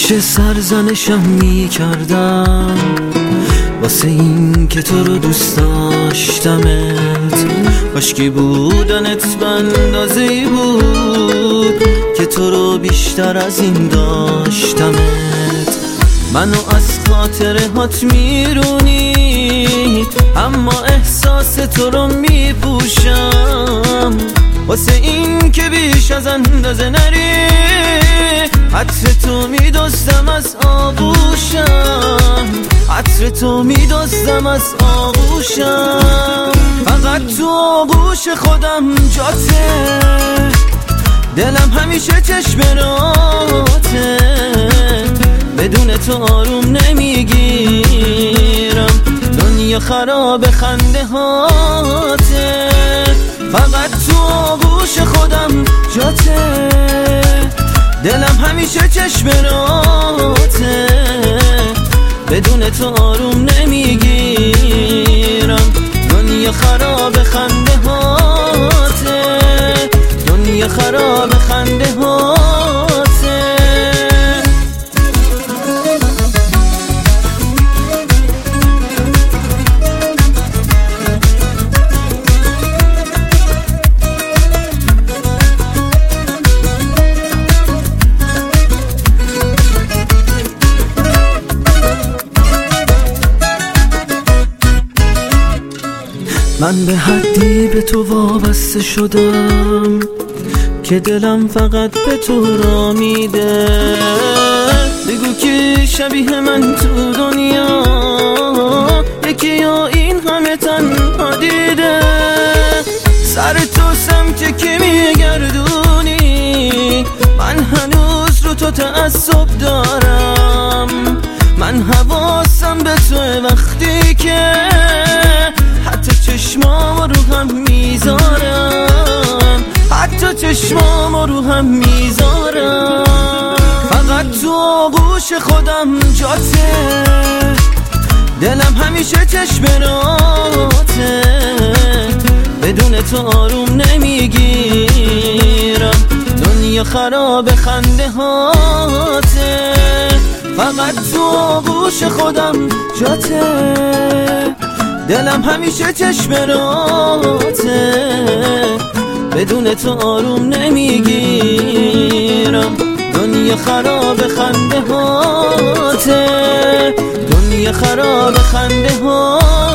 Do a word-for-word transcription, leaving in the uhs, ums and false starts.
همیشه سرزنشم می کردم واسه این که تو رو دوست داشتمت. کاشکی بودنت به اندازه‌ای بود که تو رو بیشتر از این داشتمت. منو از خاطرهات میرونی اما احساس تو رو میپوشم واسه این که بیش از اندازه نری. عطر تو میدوزم از آغوشم، عطر تو میدوزم از آغوشم. فقط تو آغوش خودم جاته، دلم همیشه چشم راته. بدون تو آروم نمیگیرم، دنیا خراب خنده هاته. فقط تو آغوش خودم جاته، دلم همیشه چشم راته. بدون تو آروم نمیگیرم، دنیا خراب خنده هاته. دنیا خراب خنده هاته. من به حدی به تو وابسته شدم که دلم فقط به تو را میده. بگو که شبیه من تو دنیا یکی یا این همه تنها دیده. سر تو سمت که میگردونی، من هنوز رو تو تعصب دارم. من حواسم به تو وقتی که حتی چشمام رو هم میذارم، حتی چشمام رو هم میذارم. فقط تو آغوش خودم جاته، دلم همیشه چشم راته. بدون تو آروم نمیگیرم، دنیا خراب خنده هاته. فقط تو آغوش خودم جاته، دلم همیشه چشم راته. بدون تو آروم نمیگیرم، دنیا خراب خنده هاته. دنیا خراب خنده هاته.